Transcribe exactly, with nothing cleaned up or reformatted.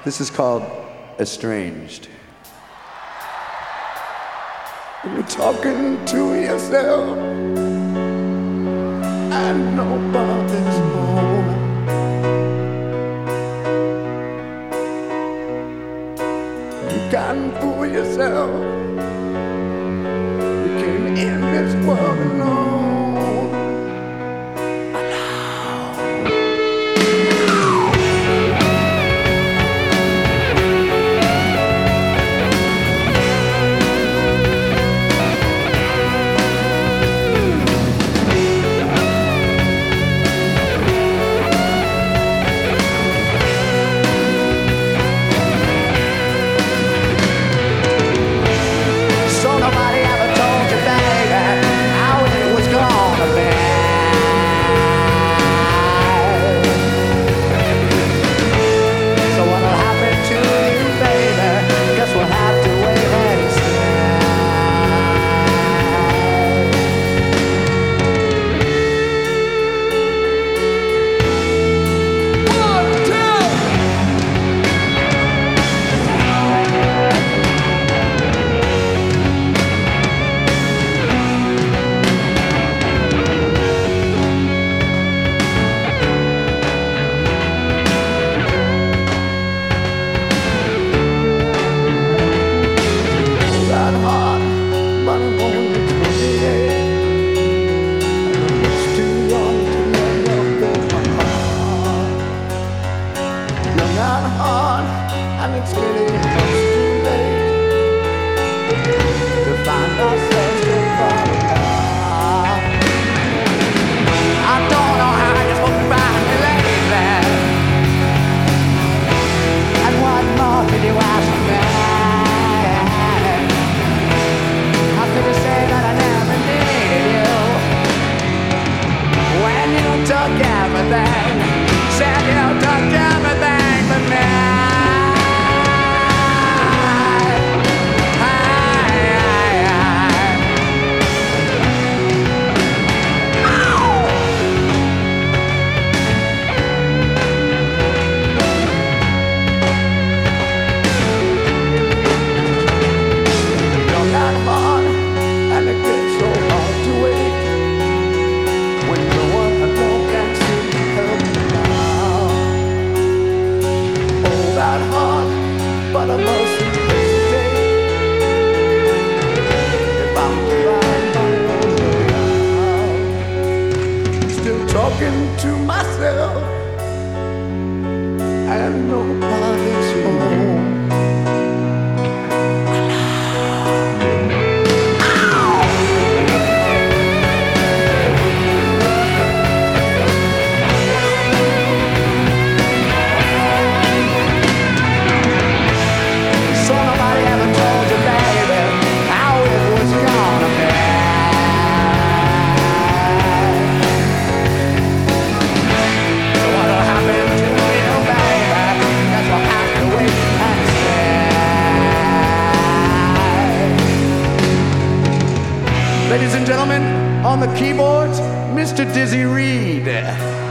This is called Estranged. When you're talking to yourself and nobody's home, you can't fool yourself. You came in this world alone. And it's getting close too late to find ourselves goodbye. I don't know how you're supposed to find me lately, and what more did you ask me? How could you say that I never needed you when you took everything? Said you took everything but me. But I must hesitate if I'm to find my own way out. Still talking to myself and nobody's home. Ladies and gentlemen, on the keyboards, Mister Dizzy Reed.